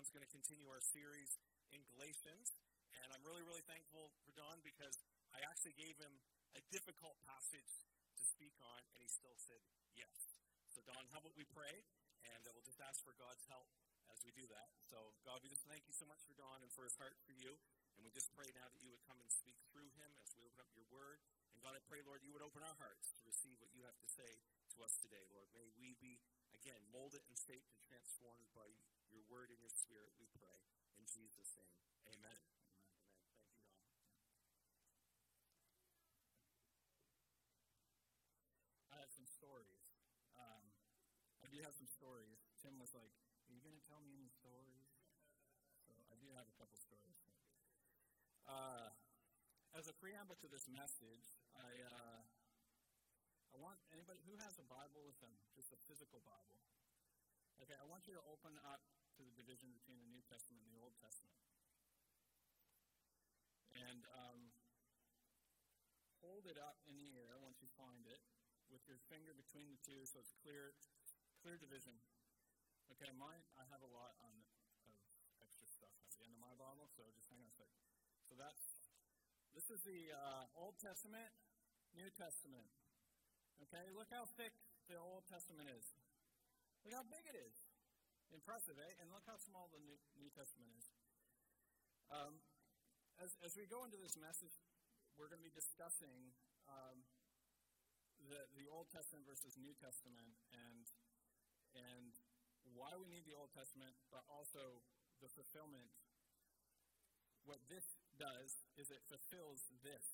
Don's going to continue our series in Galatians. And I'm really, really thankful for Don because I actually gave him a difficult passage to speak on, and he still said yes. So Don, how about we pray, and we'll just ask for God's help as we do that. So God, we just thank you so much for Don and for his heart for you. And we just pray now that you would come and speak through him as we open up your word. And God, I pray, Lord, you would open our hearts to receive what you have to say to us today, Lord. May we be, again, molded and shaped and transformed by your word and your spirit, we pray. In Jesus' name, amen. Amen. Thank you, Don. I have some stories. I do have some stories. Tim was like, are you going to tell me any stories? So I do have a couple stories. As a preamble to this message, I want anybody who has a Bible with them, just a physical Bible. Okay, I want you to open up to the division between the New Testament and the Old Testament. And hold it up in the air once you find it, with your finger between the two, so it's clear division. Okay, mine, I have a lot of extra stuff at the end of my Bible, so just hang on a second. So this is the Old Testament, New Testament. Okay, look how thick the Old Testament is. Look how big it is. Impressive, eh? And look how small the New Testament is. As we go into this message, we're going to be discussing the Old Testament versus New Testament and why we need the Old Testament, but also the fulfillment. What this does is it fulfills this.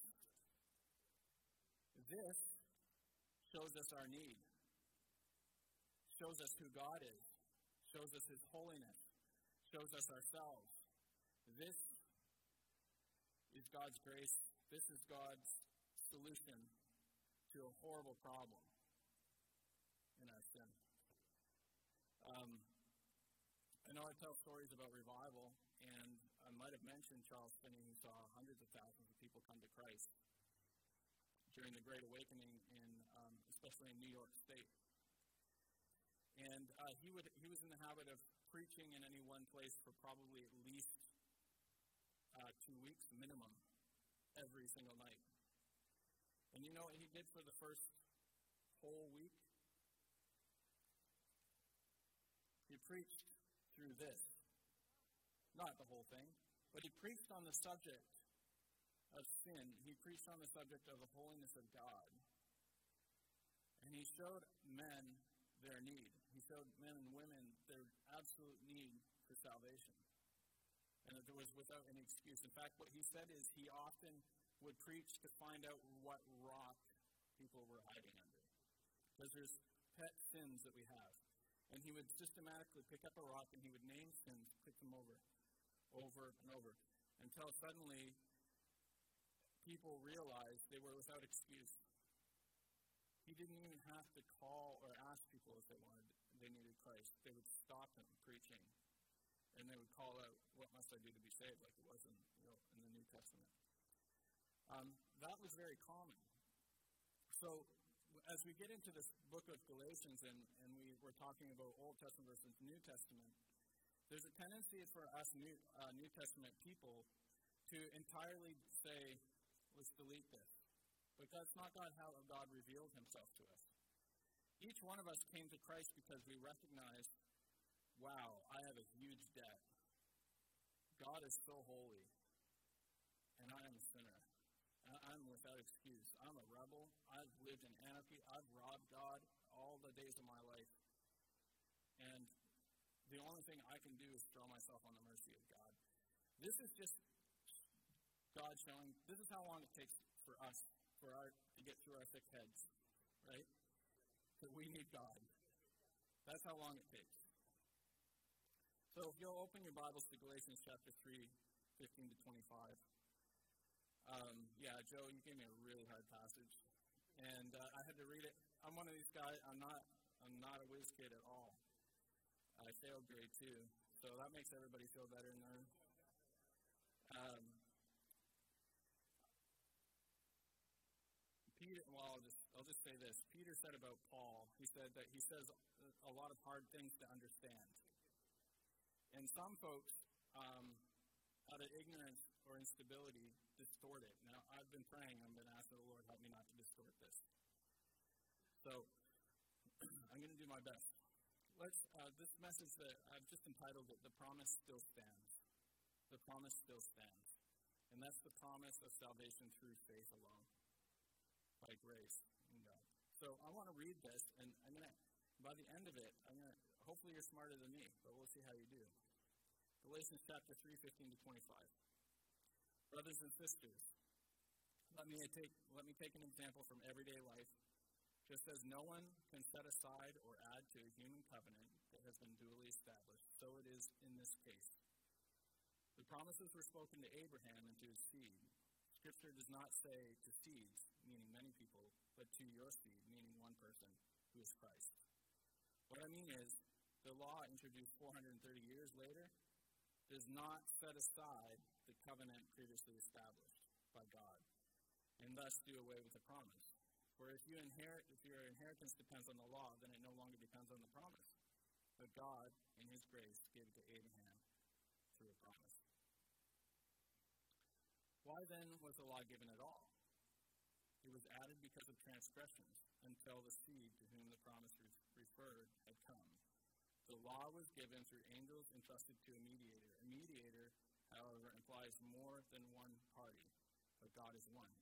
This shows us our need, shows us who God is, shows us His holiness, shows us ourselves. This is God's grace. This is God's solution to a horrible problem in our sin. I know I tell stories about revival, and I might have mentioned Charles Finney, who saw hundreds of thousands of people come to Christ during the Great Awakening, especially in New York State. And he was in the habit of preaching in any one place for probably at least 2 weeks minimum, every single night. And you know what he did for the first whole week? He preached through this. Not the whole thing, but he preached on the subject of sin. He preached on the subject of the holiness of God. And he showed men their need. He showed men and women their absolute need for salvation. And that there was without any excuse. In fact, what he said is he often would preach to find out what rock people were hiding under. Because there's pet sins that we have. And he would systematically pick up a rock and he would name sins, pick them over and over, until suddenly people realized they were without excuse. He didn't even have to call or ask people if they needed Christ. They would stop him preaching, and they would call out, "What must I do to be saved?" like it was in the New Testament. That was very common. So as we get into this book of Galatians and we're talking about Old Testament versus New Testament, there's a tendency for us New Testament people to entirely say, let's delete this. But that's not how God revealed himself to us. Each one of us came to Christ because we recognized, wow, I have a huge debt. God is so holy, and I am a sinner. I'm without excuse. I'm a rebel. I've lived in anarchy. I've robbed God all the days of my life. And the only thing I can do is throw myself on the mercy of God. This is just God showing, this is how long it takes for us, to get through our thick heads, right? That we need God. That's how long it takes. So if you'll open your Bibles to Galatians chapter 3, 15 to 25. Joe, you gave me a really hard passage, and I had to read it. I'm one of these guys. I'm not a whiz kid at all. I failed grade 2, so that makes everybody feel better in there. I'll just say this. Peter said about Paul. He said that he says a lot of hard things to understand. And some folks, out of ignorance or instability, distort it. Now, I've been praying. I've been asking the Lord, help me not to distort this. So, I'm going to do my best. This message that I've just entitled it, The Promise Still Stands. The promise still stands. And that's the promise of salvation through faith alone, by grace in God. So I want to read this, and by the end of it, hopefully you're smarter than me, but we'll see how you do. Galatians chapter 3, 15 to 25. Brothers and sisters, let me take an example from everyday life. Just as no one can set aside or add to a human covenant that has been duly established, so it is in this case. The promises were spoken to Abraham and to his seed. Scripture does not say to seeds, meaning many people, but to your seed, meaning one person, who is Christ. What I mean is, the law introduced 430 years later does not set aside the covenant previously established by God, and thus do away with the promise. For if your inheritance depends on the law, then it no longer depends on the promise. But God, in his grace, gave it to Abraham through a promise. Why then was the law given at all? It was added because of transgressions, until the seed to whom the promise referred had come. The law was given through angels entrusted to a mediator. A mediator, however, implies more than one party, but God is one.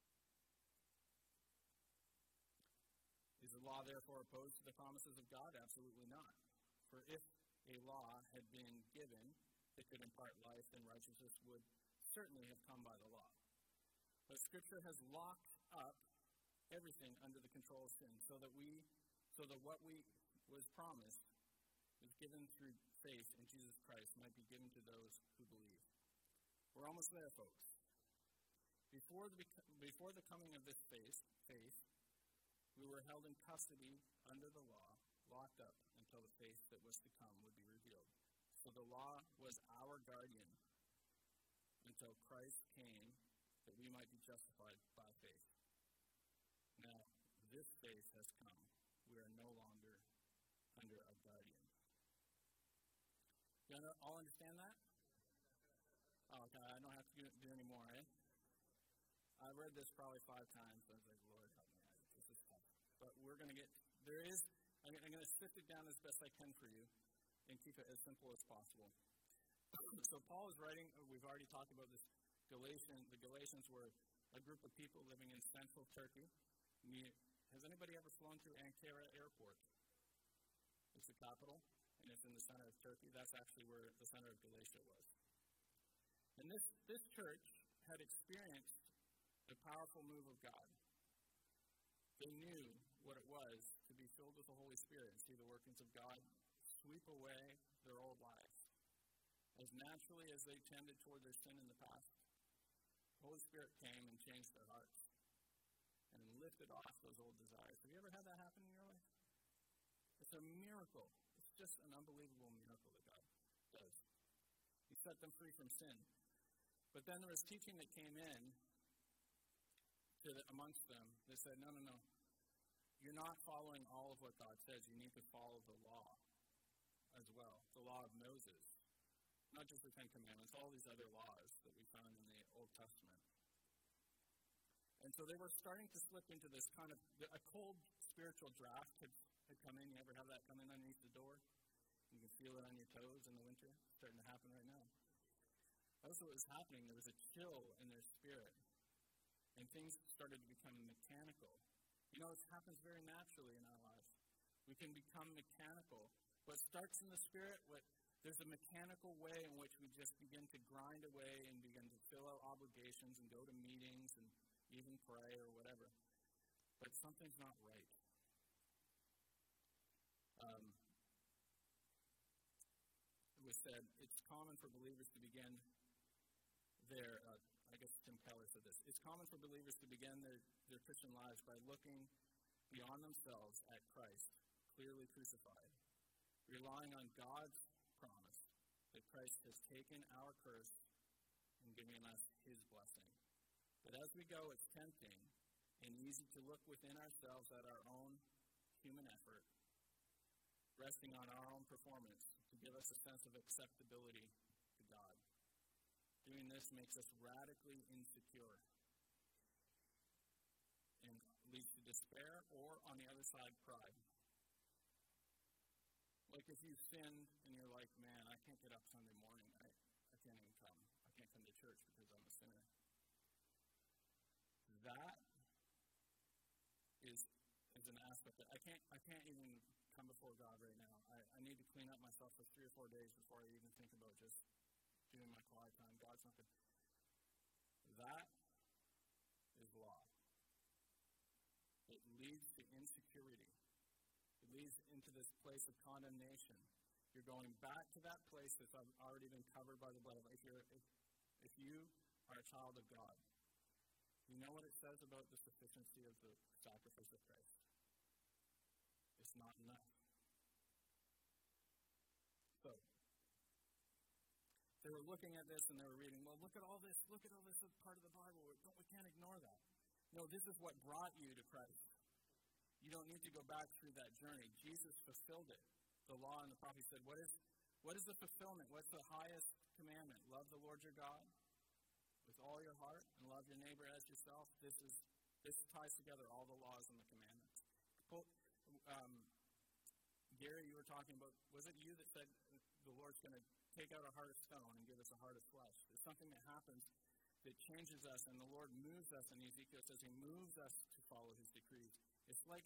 Is the law therefore opposed to the promises of God? Absolutely not. For if a law had been given that could impart life, then righteousness would certainly have come by the law. But Scripture has locked up everything under the control of sin, so that what was promised was given through faith in Jesus Christ might be given to those who believe. We're almost there, folks. Before the coming of this faith, we were held in custody under the law, locked up until the faith that was to come would be revealed. So the law was our guardian until Christ came that we might be justified by faith. Now, this faith has come. We are no longer under a guardian. You all understand that? Oh, okay, I don't have to do any more, eh? I read this probably 5 times. I was like, Lord, help me out. This is tough. But we're going to I'm going to sift it down as best I can for you and keep it as simple as possible. So Paul is writing, we've already talked about this, the Galatians were a group of people living in central Turkey. Has anybody ever flown through Ankara Airport? It's the capital, and it's in the center of Turkey. That's actually where the center of Galatia was. And this church had experienced the powerful move of God. They knew what it was to be filled with the Holy Spirit and see the workings of God sweep away their old lives. As naturally as they tended toward their sin in the past, the Holy Spirit came and changed their hearts and lifted off those old desires. Have you ever had that happen in your life? It's a miracle. It's just an unbelievable miracle that God does. He set them free from sin. But then there was teaching that came in amongst them that said, no. You're not following all of what God says. You need to follow the law as well, the law of Moses. Not just the Ten Commandments, all these other laws that we found in the Old Testament. And so they were starting to slip into this kind of, a cold spiritual draft had come in. You ever have that come in underneath the door? You can feel it on your toes in the winter. It's starting to happen right now. That's what was happening. There was a chill in their spirit. And things started to become mechanical. You know, it happens very naturally in our lives. We can become mechanical. What starts in the spirit, there's a mechanical way in which we just begin to grind away and begin to fill out obligations and go to meetings and even pray or whatever. But something's not right. It was said, it's common for believers to begin I guess Tim Keller said this, it's common for believers to begin their Christian lives by looking beyond themselves at Christ, clearly crucified, relying on God's promise that Christ has taken our curse and given us his blessing. But as we go, it's tempting and easy to look within ourselves at our own human effort, resting on our own performance, to give us a sense of acceptability to God. Doing this makes us radically insecure and leads to despair or, on the other side, pride. Like if you sinned and you're like, man, I can't get up Sunday morning. I can't even come. I can't come to church because I'm a sinner. That is an aspect that I can't even come before God right now. I need to clean up myself for 3 or 4 days before I even think about just doing my quiet time. God's not going to. That is law. It leads to insecurity. It leads into this place of condemnation. You're going back to that place that's already been covered by the blood. If you are a child of God, you know what it says about the sufficiency of the sacrifice of Christ. It's not enough. So, they were looking at this and they were reading, well, look at all this as part of the Bible. We can't ignore that. No, this is what brought you to Christ. You don't need to go back through that journey. Jesus fulfilled it. The law and the prophets said, what is the fulfillment? What's the highest commandment? Love the Lord your God with all your heart and love your neighbor as yourself. This ties together all the laws and the commandments. Gary, you were talking about, was it you that said the Lord's going to take out a heart of stone and give us a heart of flesh? It's something that happens that changes us, and the Lord moves us, and Ezekiel says he moves us to follow his decrees. It's like,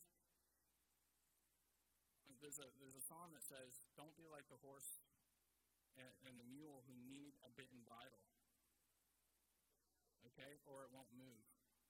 there's a song that says, don't be like the horse and the mule who need a bitten bridle. Okay? Or it won't move.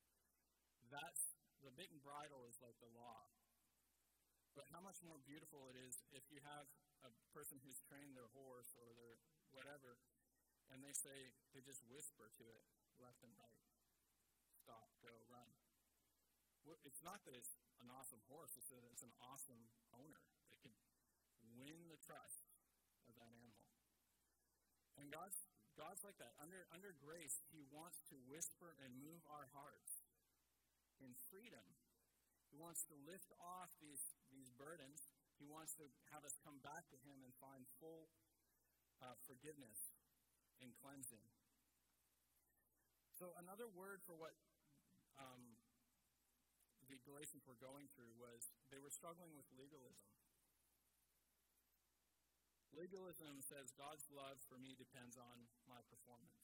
The bitten bridle is like the law. But how much more beautiful it is if you have a person who's trained their horse or their whatever, and they just whisper to it left and right. Stop, go, run. It's not that it's an awesome horse, it's that it's an awesome owner that can win the trust of that animal. And God's like that. Under grace, he wants to whisper and move our hearts in freedom. He wants to lift off these burdens. He wants to have us come back to him and find full forgiveness and cleansing. So another word for what the Galatians were going through was they were struggling with legalism. Legalism says God's love for me depends on my performance.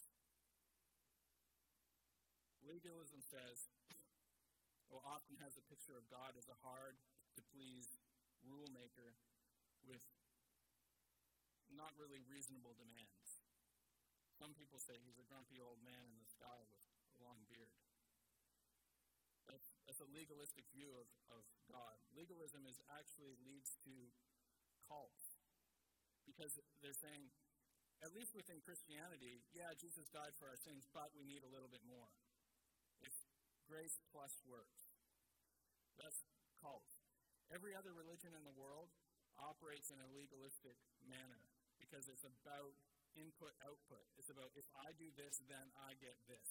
Legalism says, often has a picture of God as a hard-to-please rule maker with not really reasonable demands. Some people say he's a grumpy old man in the sky with a long beard. That's a legalistic view of God. Legalism actually leads to cults. Because they're saying, at least within Christianity, yeah, Jesus died for our sins, but we need a little bit more. It's grace plus works. That's cult. Every other religion in the world operates in a legalistic manner because it's about input-output. It's about, if I do this, then I get this.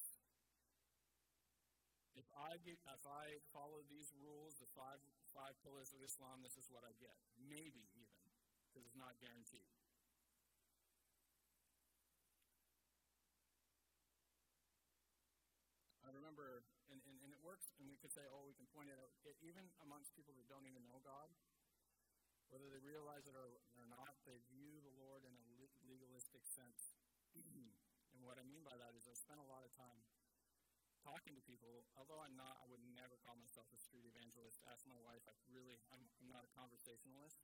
If I follow these rules, the five pillars of Islam, this is what I get. Maybe even, because it's not guaranteed. I remember, and it works, and we could say, we can point it out, even amongst people that don't even know God, whether they realize it or not, they view the Lord in a legalistic sense. And what I mean by that is I spent a lot of time talking to people, although I would never call myself a street evangelist. Ask my wife, I'm not a conversationalist.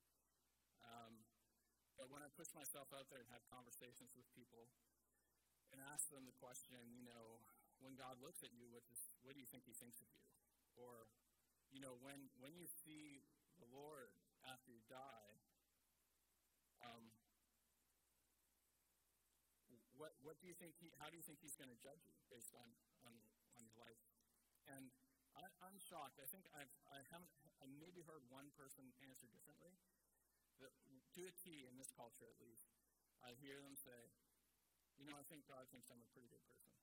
But when I push myself out there and have conversations with people and ask them the question, when God looks at you, what do you think he thinks of you? Or, when you see the Lord after you die, what do you think how do you think he's going to judge you based on your life? And I'm shocked. I think I maybe heard one person answer differently. To a T, in this culture at least, I hear them say, I think God thinks I'm a pretty good person.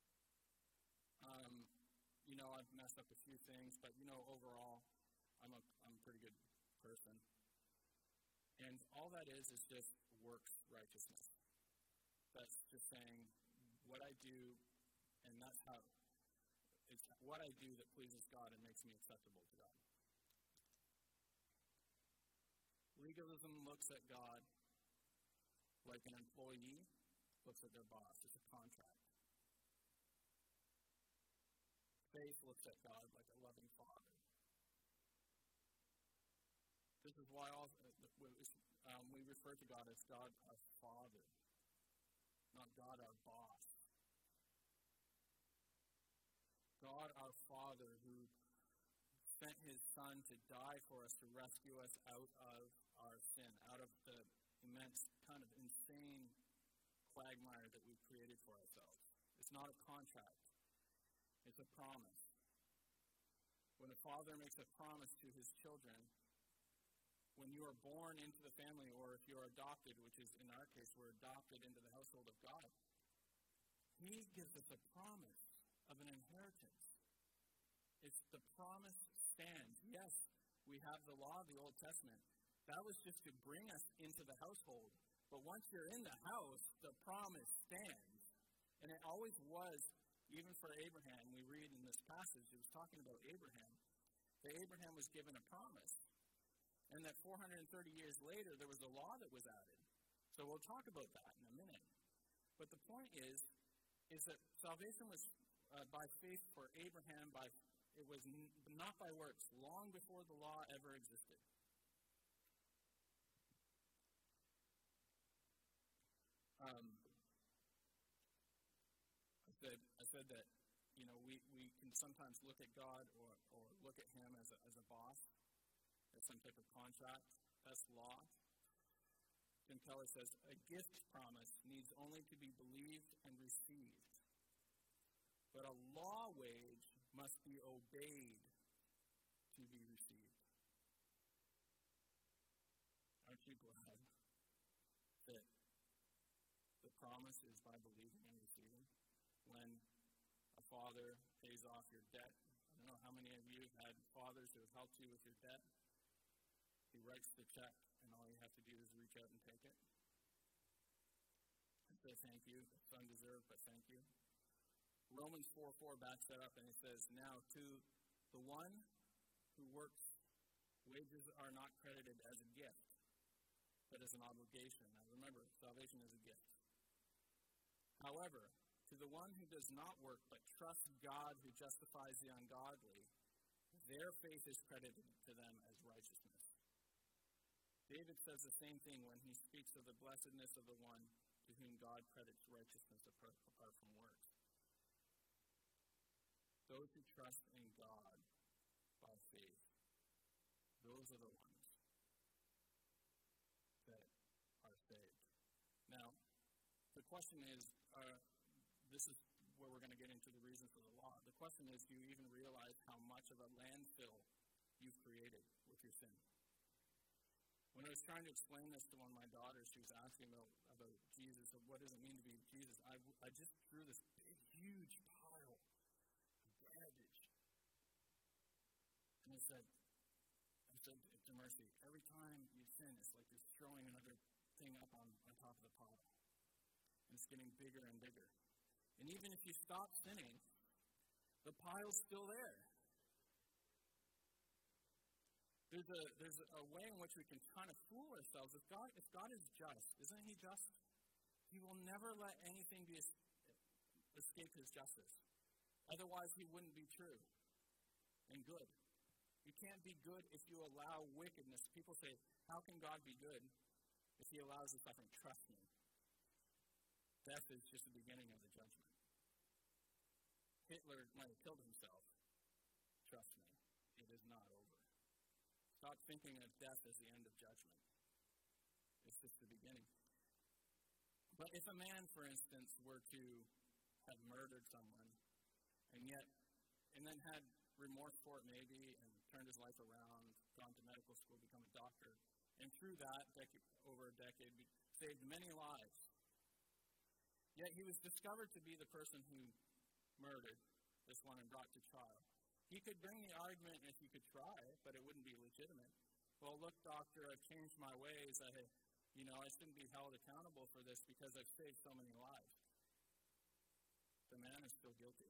I've messed up a few things, but overall, I'm a pretty good person. And all that is just works righteousness. That's just saying what I do, and that's how it's what I do that pleases God and makes me acceptable to God. Legalism looks at God like an employee looks at their boss. It's a contract. Faith looks at God like a loving father. This is why we refer to God as God our Father, not God our boss. God our Father who sent his Son to die for us, to rescue us out of our sin, out of the immense, kind of insane quagmire that we've created for ourselves. It's not a contract. It's a promise. When a father makes a promise to his children, when you are born into the family, or if you're adopted, which is in our case, we're adopted into the household of God, he gives us a promise of an inheritance. It's the promise stands. Yes, we have the law of the Old Testament. That was just to bring us into the household. But once you're in the house, the promise stands. And it always was, even for Abraham. We read in this passage, it was talking about Abraham. That Abraham was given a promise. And that 430 years later, there was a law that was added. So we'll talk about that in a minute. But the point is that salvation was by faith for Abraham. It was not by works, long before the law ever existed. I said that, we can sometimes look at God or look at him as a boss, as some type of contract. That's law. Tim Keller says, a gift promise needs only to be believed and received. But a law wage must be obeyed to be received. Aren't you glad that the promise is by believing and receiving? When a father pays off your debt, I don't know how many of you have had fathers who have helped you with your debt. He writes the check, and all you have to do is reach out and take it. And say thank you. It's undeserved, but thank you. Romans 4:4 backs that up, and it says, now to the one who works, wages are not credited as a gift, but as an obligation. Now remember, salvation is a gift. However, to the one who does not work, but trusts God who justifies the ungodly, their faith is credited to them as righteousness. David says the same thing when he speaks of the blessedness of the one to whom God credits righteousness apart from works. Those who trust in God by faith, those are the ones that are saved. Now, the question is, this is where we're going to get into the reason for the law. The question is, do you even realize how much of a landfill you've created with your sin? When I was trying to explain this to one of my daughters, she was asking about Jesus, what does it mean to be Jesus? I just threw this big, huge pile of garbage. And I said to Mercy, every time you sin, it's like you're throwing another thing up on top of the pile. And it's getting bigger and bigger. And even if you stop sinning, the pile's still there. There's a way in which we can kind of fool ourselves. If God is just, isn't he just? He will never let anything escape his justice. Otherwise, he wouldn't be true and good. You can't be good if you allow wickedness. People say, how can God be good if he allows the suffering? Trust me. Death is just the beginning of the judgment. Hitler might have killed himself. Trust me, it is not over. Stop thinking of death as the end of judgment. It's just the beginning. But if a man, for instance, were to have murdered someone, and then had remorse for it maybe, and turned his life around, gone to medical school, become a doctor, and through that, over a decade, saved many lives, yet he was discovered to be the person who murdered this one and brought to trial. He could bring the argument if he could try, but it wouldn't be legitimate, well, look, doctor, I've changed my ways. I shouldn't be held accountable for this because I've saved so many lives. The man is still guilty.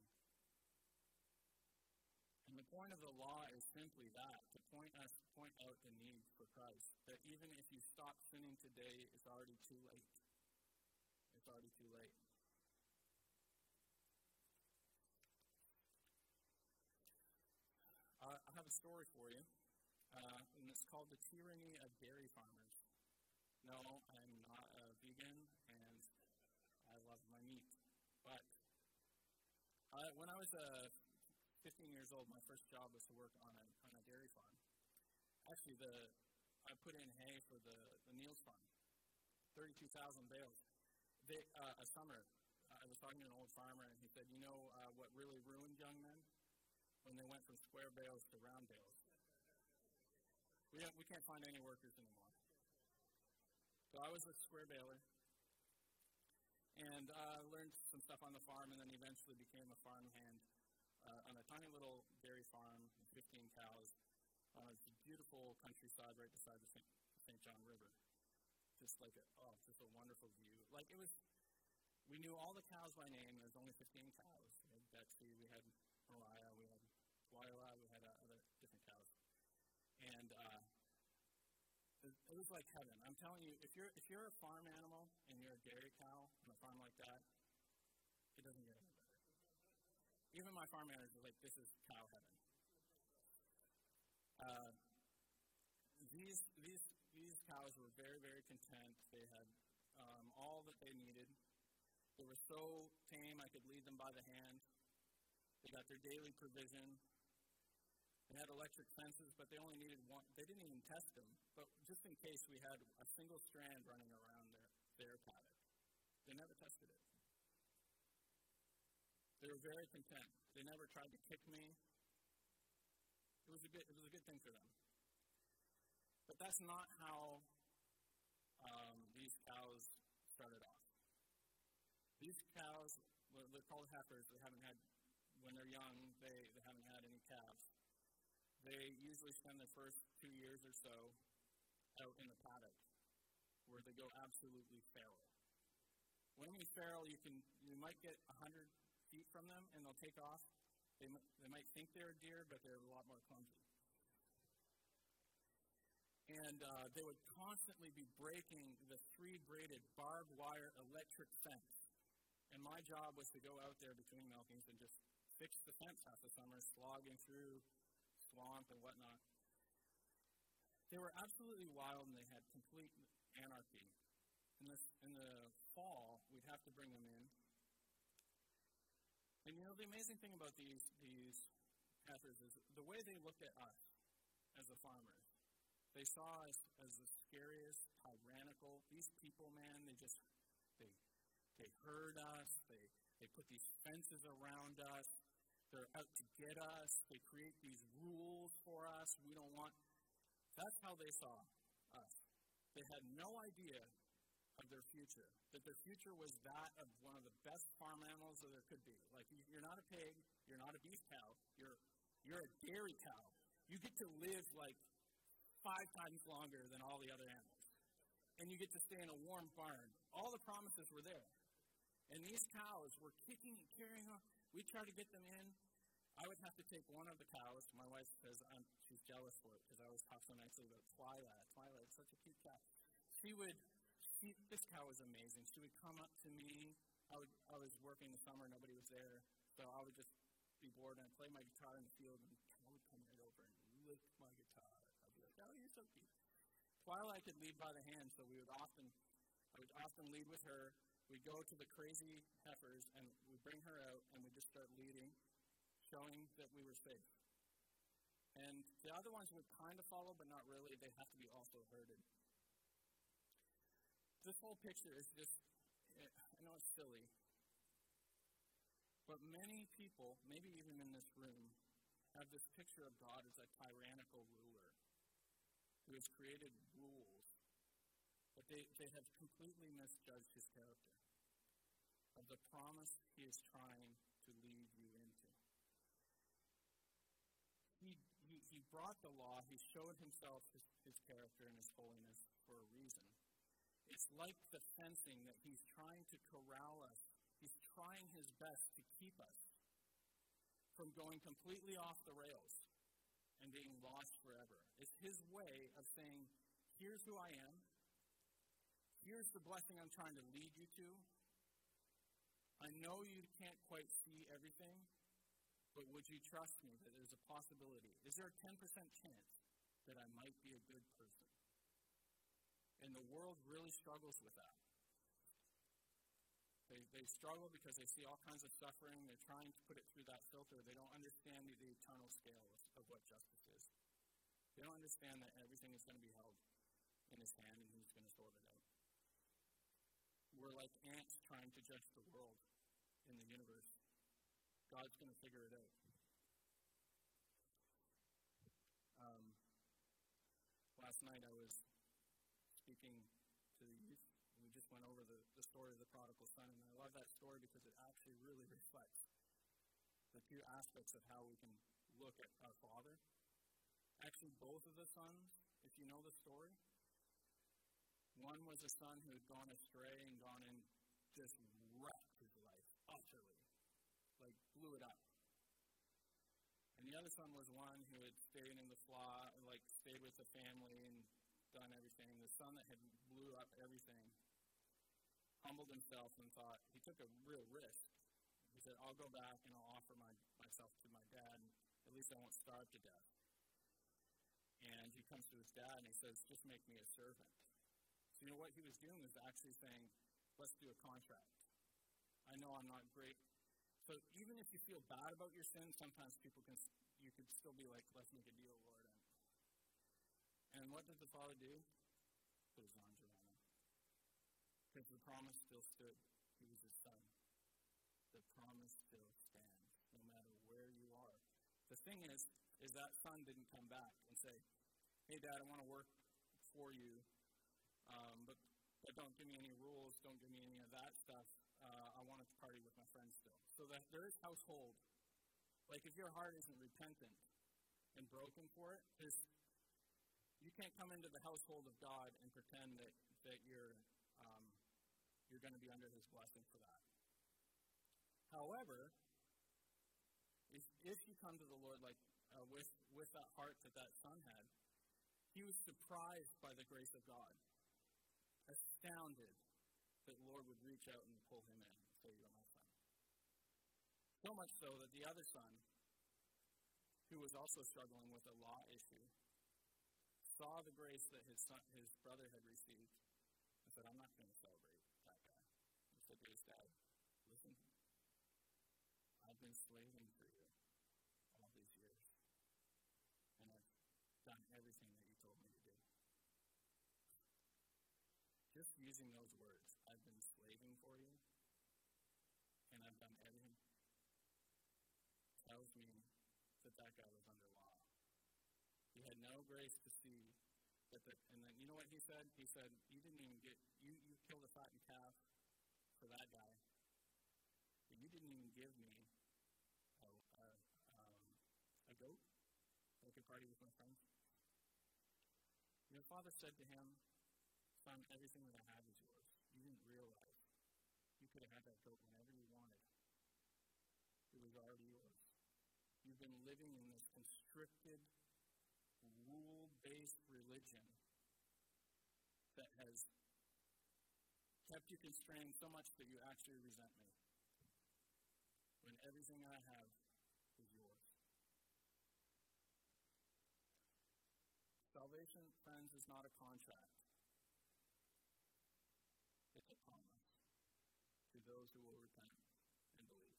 And the point of the law is simply that, to point out the need for Christ. That even if you stop sinning today, it's already too late. It's already too late. I have a story for you, and it's called The Tyranny of Dairy Farmers. No, I'm not a vegan, and I love my meat. But when I was 15 years old, my first job was to work on a dairy farm. Actually, I put in hay for the Neil's farm, 32,000 bales. A summer, I was talking to an old farmer, and he said, what really ruined young men? When they went from square bales to round bales. We can't find any workers anymore. So I was a square baler, and I learned some stuff on the farm, and then eventually became a farmhand on a tiny little dairy farm, 15 cows, on a beautiful countryside right beside the St. John River. Just a wonderful view. We knew all the cows by name. There's only 15 cows. We had Betsy, we had Mariah, we had Twyla, we had other different cows. And it was like heaven. I'm telling you, if you're a farm animal and you're a dairy cow on a farm like that, it doesn't get any better. Even my farm manager was like, this is cow heaven. These cows were very, very content. They had all that they needed. They were so tame I could lead them by the hand. They got their daily provision. They had electric fences, but they only needed one. They didn't even test them, but just in case we had a single strand running around their paddock. They never tested it. They were very content. They never tried to kick me. It was a good thing for them. But that's not how these cows started off. These cows, they're called heifers. They haven't had, when they're young, they haven't had any calves. They usually spend their first 2 years or so out in the paddock, where they go absolutely feral. When I mean feral, you might get 100 feet from them, and they'll take off. They might think they're a deer, but they're a lot more clumsy. And they would constantly be breaking the 3-braided barbed wire electric fence. And my job was to go out there between milkings and just fix the fence half the summer, slogging through swamp and whatnot. They were absolutely wild, and they had complete anarchy. In the fall, we'd have to bring them in. And the amazing thing about these heifers is the way they looked at us as the farmers. They saw us as the scariest, tyrannical. These people, man, they herd us. They put these fences around us. They're out to get us. They create these rules for us. We don't want. That's how they saw us. They had no idea of their future. That their future was that of one of the best farm animals that there could be. Like, you're not a pig. You're not a beef cow. You're a dairy cow. You get to live like 5 times longer than all the other animals. And you get to stay in a warm barn. All the promises were there. And these cows were kicking and carrying on. We tried to get them in. I would have to take one of the cows. My wife says she's jealous for it because I always talk so nicely about Twyla. Twyla is such a cute cat. This cow was amazing. She would come up to me. I was working the summer. Nobody was there. So I would just be bored and I'd play my guitar in the field, and the cow would come right over and lick my guitar. I'd be like, oh, you're so cute. Twyla I could lead by the hand, so I would often lead with her. We'd go to the crazy heifers, and we'd bring her out, and we'd just start leading, showing that we were safe. And the other ones would kind of follow, but not really. They have to be also herded. This whole picture is just, I know it's silly, but many people, maybe even in this room, have this picture of God as a tyrannical ruler who has created rules, but they have completely misjudged his character of the promise he is trying to lead you into. He brought the law, he showed himself, his character and his holiness for a reason. It's like the fencing that he's trying to corral us. He's trying his best to keep us from going completely off the rails and being lost forever. It's his way of saying, here's who I am. Here's the blessing I'm trying to lead you to. I know you can't quite see everything, but would you trust me that there's a possibility? Is there a 10% chance that I might be a good person? And the world really struggles with that. They struggle because they see all kinds of suffering. They're trying to put it through that filter. They don't understand the eternal scale of what justice is. They don't understand that everything is going to be held in his hand and he's going to sort it out. We're like ants trying to judge the world in the universe. God's going to figure it out. Last night I was speaking to the youth. We just went over the story of the prodigal son, and I love that story because it actually really reflects the two aspects of how we can look at our father. Actually, both of the sons, if you know the story, one was a son who had gone astray and gone and just wrecked his life utterly, like blew it up. And the other son was one who had stayed in the flock, like stayed with the family and done everything. The son that had blew up everything humbled himself and thought, he took a real risk. He said, I'll go back and I'll offer myself to my dad, and at least I won't starve to death. And he comes to his dad and he says, just make me a servant. So you know what he was doing was actually saying, let's do a contract. I know I'm not great. So even if you feel bad about your sin, sometimes you could still be like, let's make a deal, Lord. And what did the father do? Put his arms around him. Because the promise still stood. He was his son. The promise still stands, no matter where you are. The thing is that son didn't come back and say, hey, Dad, I want to work for you, but don't give me any rules, don't give me any of that stuff. I want to party with my friends still. So that there is household. Like if your heart isn't repentant and broken for it, you can't come into the household of God and pretend that you're going to be under his blessing for that. However, if you come to the Lord like with that heart that son had, he was surprised by the grace of God, astounded that the Lord would reach out and pull him in and say, you're my son. So much so that the other son, who was also struggling with a law issue, saw the grace that his brother had received and said, I'm not going to celebrate that guy. He said to his dad, listen, I've been slaving for you all these years, and I've done everything that you told me to do. Just using those words, I've been slaving for you, and I've done everything, tells me that guy was under law. He had no grace to see and then you know what he said? He said, you didn't even you killed a fattened calf for that guy, but you didn't even give me a goat so I could party with my friends. Your father said to him, son, everything that I have is yours. You didn't realize you could have had that goat whenever you wanted. It was already yours. You've been living in this constricted, rule-based religion that has kept you constrained so much that you actually resent me, when everything I have is yours. Salvation, friends, is not a contract. It's a promise to those who will repent and believe.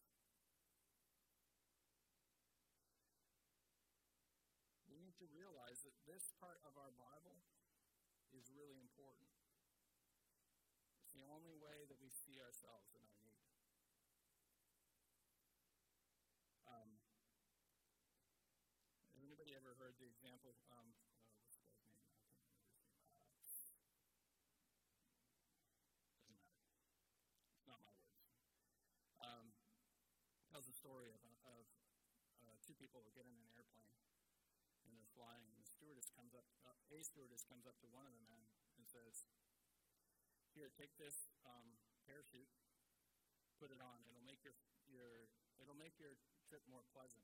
We need to realize that this part of our Bible is really important. It's the only way that we see ourselves in our need. Has anybody ever heard the example? What's the guy's name? I can't remember his name. Doesn't matter. It's not my words. Tells a story of two people who get in an airplane, and they're flying, and a stewardess comes up to one of the men and says, "Here, take this parachute, put it on. It'll make your trip more pleasant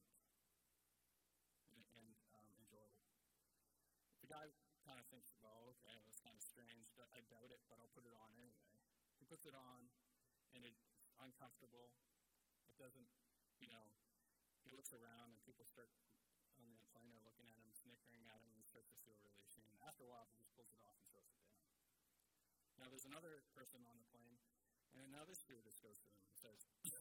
and enjoyable." The guy kind of thinks, "Well, okay, that's kind of strange. I doubt it, but I'll put it on anyway." He puts it on, and it's uncomfortable. It doesn't, he looks around, and people start on the plane are looking at him, snickering at him, and he starts to feel really ashamed. After a while, he just pulls it off and throws it down. Now, there's another person on the plane, and another stewardess goes to him and says,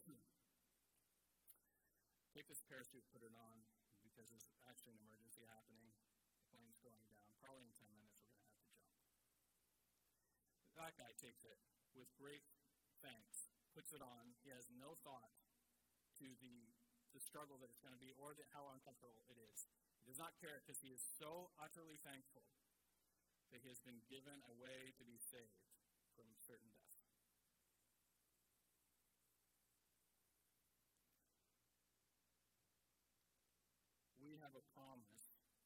"Take this parachute, put it on, because there's actually an emergency happening. The plane's going down. Probably in 10 minutes, we're going to have to jump." That guy takes it with great thanks, puts it on. He has no thought to the struggle that it's going to be or how uncomfortable it is. He does not care because he is so utterly thankful that he has been given a way to be saved from certain death. We have a promise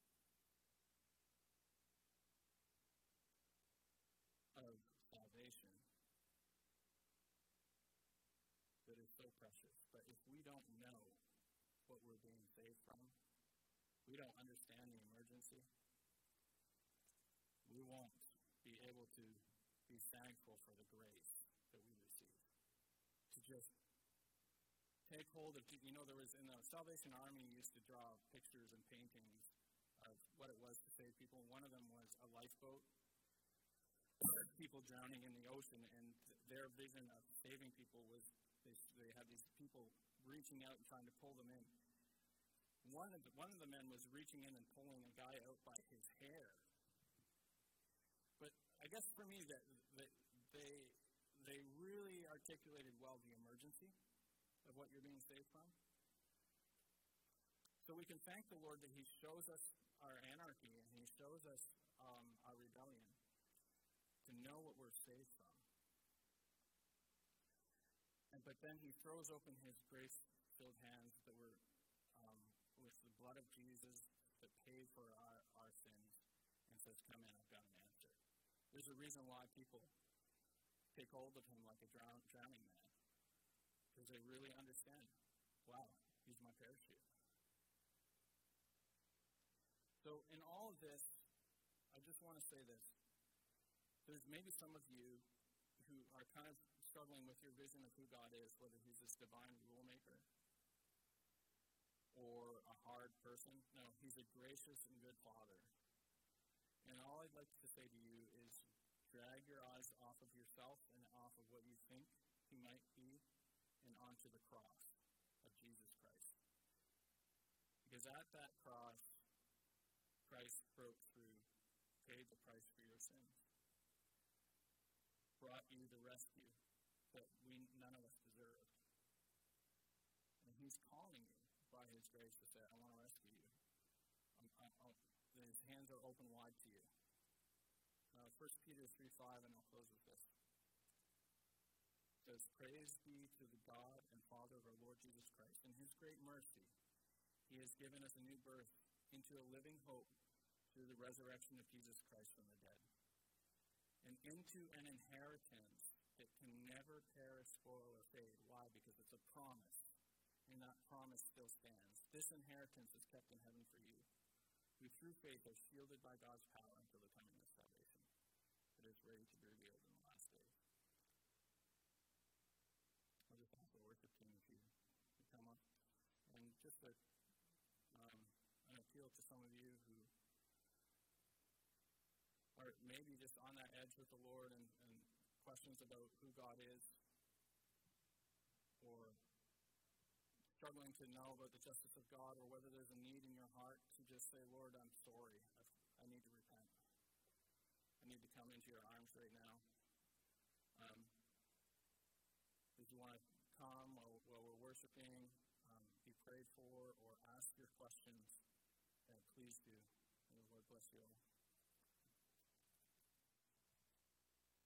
of salvation that is so precious. But if we don't know what we're being saved from, we don't understand the emergency, we won't be able to be thankful for the grace that we receive. To just take hold of, there was in the Salvation Army, used to draw pictures and paintings of what it was to save people. One of them was a lifeboat, people drowning in the ocean, and their vision of saving people was they had these people reaching out and trying to pull them in. One of the men was reaching in and pulling a guy out by his hair. But I guess for me that they really articulated well the emergency of what you're being saved from. So we can thank the Lord that He shows us our anarchy and He shows us our rebellion to know what we're saved from. But then He throws open His grace-filled hands that were with the blood of Jesus that paid for our sins and says, "Come in, I've got an answer." There's a reason why people take hold of Him like a drowning man. Because they really understand, wow, He's my parachute. So in all of this, I just want to say this. There's maybe some of you who are kind of struggling with your vision of who God is, whether He's this divine rule maker or a hard person. No, He's a gracious and good Father. And all I'd like to say to you is drag your eyes off of yourself and off of what you think He might be and onto the cross of Jesus Christ. Because at that cross, Christ broke through, paid the price for your sins, brought you the rescue that none of us deserved. And He's calling you by His grace to say, "I want to rescue you." His hands are open wide to you. 1 Peter 3:5, and I'll close with this. It says, "Praise be to the God and Father of our Lord Jesus Christ. In His great mercy, He has given us a new birth into a living hope through the resurrection of Jesus Christ from the dead, and into an inheritance that can never perish, spoil, or fade." Why? Because it's a promise, and that promise still stands. This inheritance is kept in heaven for you, who through faith are shielded by God's power until the coming of salvation that is ready to be revealed in the last days. I'll just ask the worship team if you come up. And just an appeal to some of you who are maybe just on that edge with the Lord and questions about who God is, or struggling to know about the justice of God, or whether there's a need in your heart to just say, "Lord, I'm sorry. I need to repent. I need to come into your arms right now." If you want to come while we're worshiping, be prayed for, or ask your questions, please do. May the Lord bless you all.